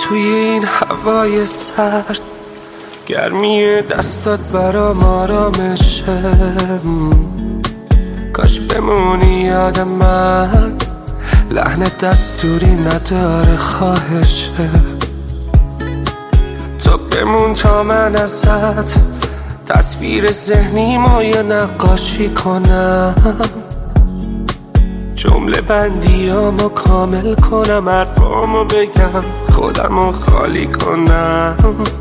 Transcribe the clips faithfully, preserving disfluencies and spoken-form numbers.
توی این هوای سرد، گرمی دستات برام آرامشه. کاش بمونی یاد من، لحن دستوری نداره خواهشه. تو بمون تا من ازت تصویر ذهنی ما یه نقاشی کنم، جمله بندیامو کامل کنم، حرفامو بگم، خودمو خالی کنم.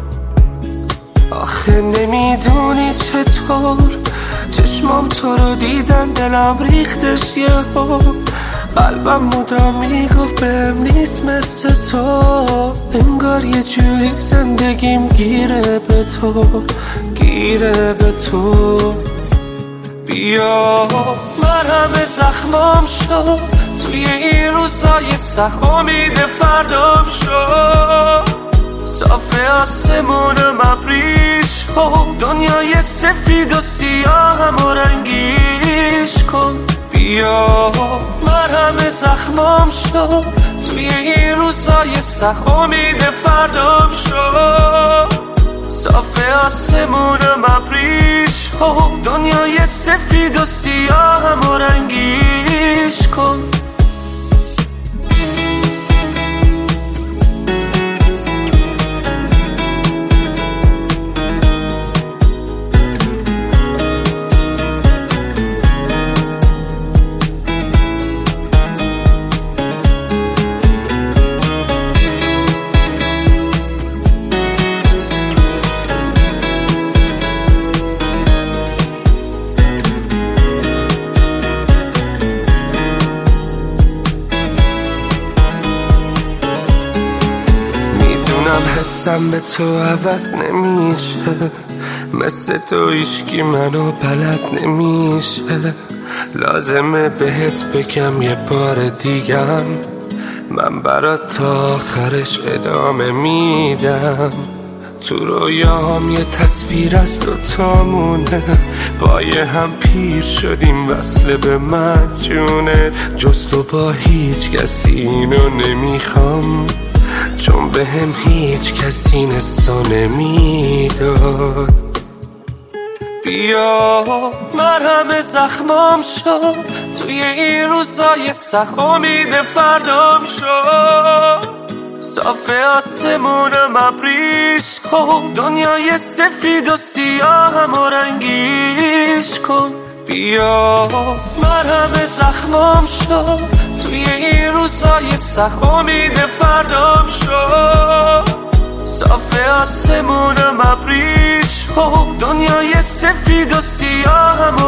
آخه نمیدونی چطور چشمام تو رو دیدن، دلم ریختش یهو، قلبم مدام میگفت بهم نیست مثل تو. انگار یه جوری زندگیم گیره به تو، گیره به تو. بیا مرهم زخمام شو، توی این روزای سخت امید فردام شو. صافه آسمونم ابریش کن، دنیای سفید و سیاهم و رنگیش کن. بیا مرهم زخمام شو، توی این روزای سخت امید فردام شو. صافه آسمونم ابریش کن، دنیای سفید و سیاهم و رنگیش کن. حسم به تو عوض نمیشه، مثل تو هیچکی منو بلد نمیشه. لازمه بهت بگم یه بار دیگم، من برات تا آخرش ادامه میدم. تو رویام یه تصویر از دوتامونه، با یه هم پیر شدیم وصله به من جونه. جز تو با هیچ کسی اینو نمیخوام، چون به هم هیچ کسی این حسو نمیداد. بیا مرهم زخمام شو، توی این روزای سخت امید فردام شو. صافه آسمونم ابریش کن، دنیای سفید و سیاهم و رنگیش کن. بیا مرهم زخمام شو، توی این روزای سخت امید فردام شو. صافه آسمونم ابریش کن، دنیای سفید و سیاهم